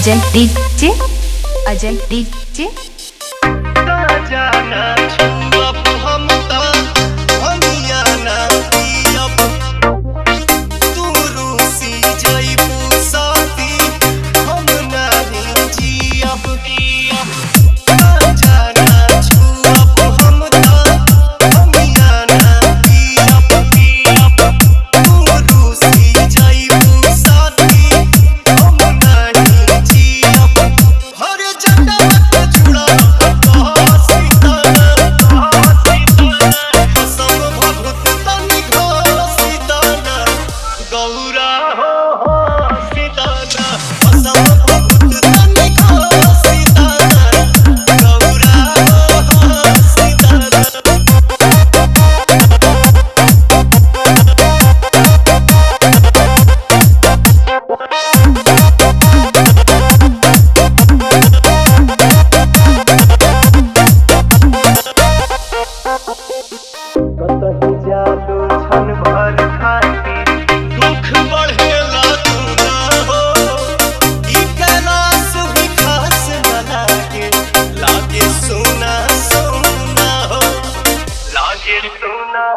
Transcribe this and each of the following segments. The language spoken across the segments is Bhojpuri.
अजय डीजे अजय डीजे जाना छुअब हम त हमिया ना पियब तू रूसी जइबू साथी हम नहीं जियब जाना छुअब हम त हमिया ना पियब तू रूसी जइबू साथी हम नहीं जियब हर जन्नत जुड़ा गौरा हो सीताना असम भूत तनी खो सीताना गौरा हो सीताना कतही जालू छन भर खाती दुख बढ़ेला तू ना हो ई कैलाश भी खास न लागे सोना सोना हो लागे सोना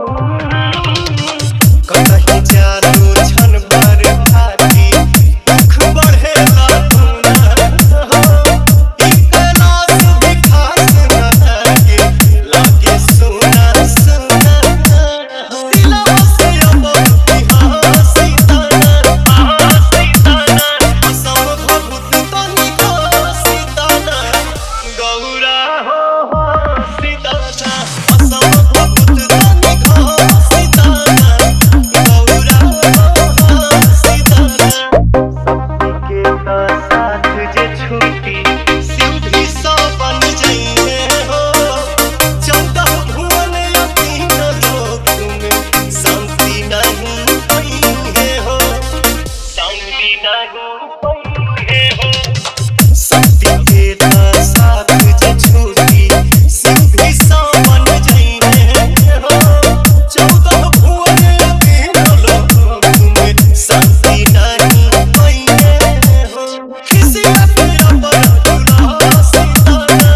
कतही जालू छन भर खाती दुख बढ़ेला तू ना हो ई कैलाश भी खास न लागे सोना सोना दिलवा से गौरा हो सीताना असम भूत तनी खो सीताना गौरा हो सीताना शक्ति के का साथ जे छूटी शिव भी सौ बन जाइए हो 14 भुवन तीन लोक में शांति नहीं पाइए हो शांति नहीं पाइए हो शक्ति के का साथ जे छूटी शिव भी सौ बन जाइए हो 14 भुवन तीन लोक में शांति नहीं पाइए हो किसी पे अमर जुड़ा सीताना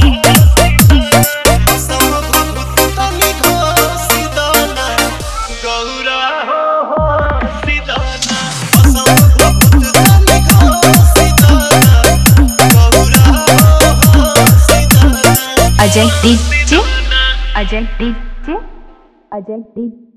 असम भूत तनी खो सीताना गौरा हो सीताना असम भूत तनी खो सीताना गौरा हो सीताना Ajay DJ Ajay DJ Ajay DJ